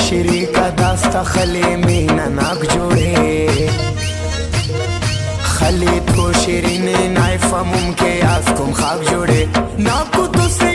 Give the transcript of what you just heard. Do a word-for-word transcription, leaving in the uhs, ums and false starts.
شریکا داستا خلی مینا ناک جوڑے خلی تو شیرین نائفہ ممکن از کم خاک جوڑے ناکو تو سے